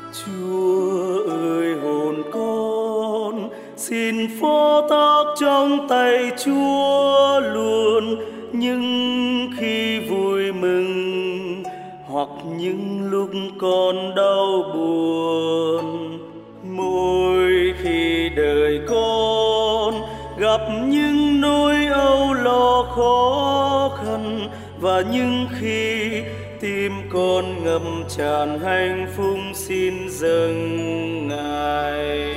Chúa ơi hồn con xin phó thác trong tay Chúa luôn, nhưng khi vui mừng hoặc những lúc con đau buồn. Mỗi khi đời con gặp những nỗi âu lo khó khăn, và những khi tim con ngập tràn hạnh phúc xin dâng Ngài.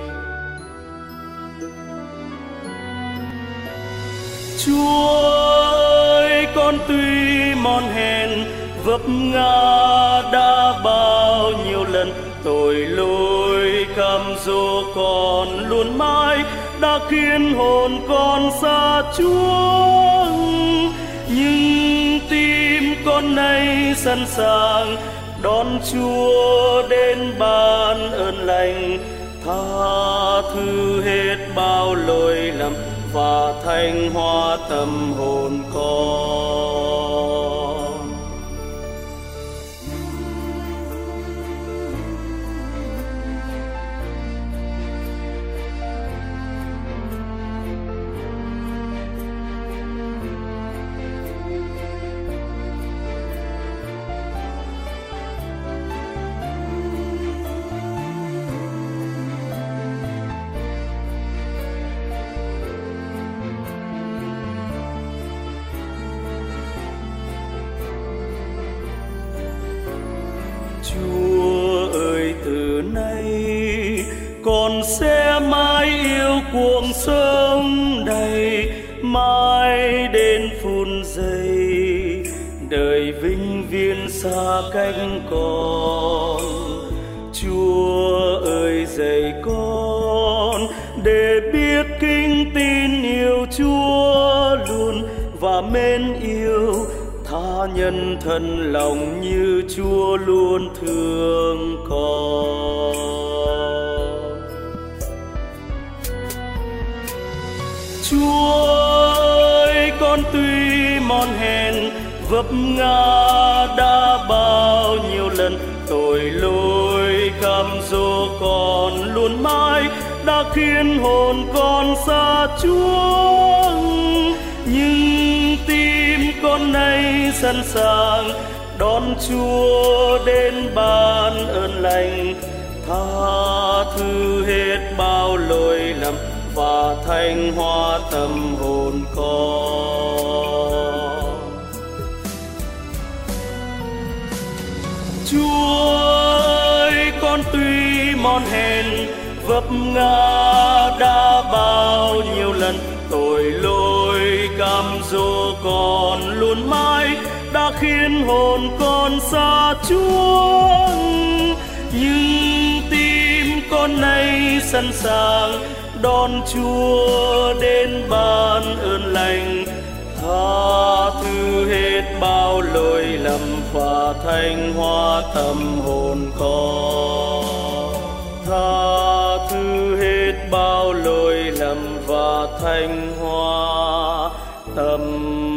Chúa ơi, con tuy mòn hèn vấp ngã đã bao nhiêu lần, tội lỗi cam dỗ con luôn mãi đã khiến hồn con xa Chúa. Nhưng tim con nay sẵn sàng đón Chúa đến ban ơn lành, tha thứ hết bao lỗi lầm và thanh hóa tâm hồn con. Chúa ơi, từ nay con sẽ mãi yêu cuộc sống này, mãi đến phút giây đời vĩnh viễn xa cách con. Chúa ơi, dạy con để biết kính tin yêu Chúa luôn, và mến yêu tha nhân thân lòng như Chúa luôn thương con. Chúa ơi, con tuy mòn hèn vấp ngã đã bao nhiêu lần, tội lỗi cam dỗ con luôn mãi đã khiến hồn con xa Chúa. Nhưng tim con nay sẵn sàng đón Chúa đến ban ơn lành, tha thứ hết bao lỗi lầm và thanh hóa tâm hồn con. Chúa ơi, con tuy mòn hèn vấp ngã đã bao nhiêu lần, tội lỗi cam dỗ con luôn mãi đã khiến hồn con xa Chúa. Nhưng tim con nay sẵn sàng đón Chúa đến ban ơn lành, tha thứ hết bao lỗi lầm và thanh hóa tâm hồn con. Tha thứ hết bao lỗi lầm và thanh hóa tâm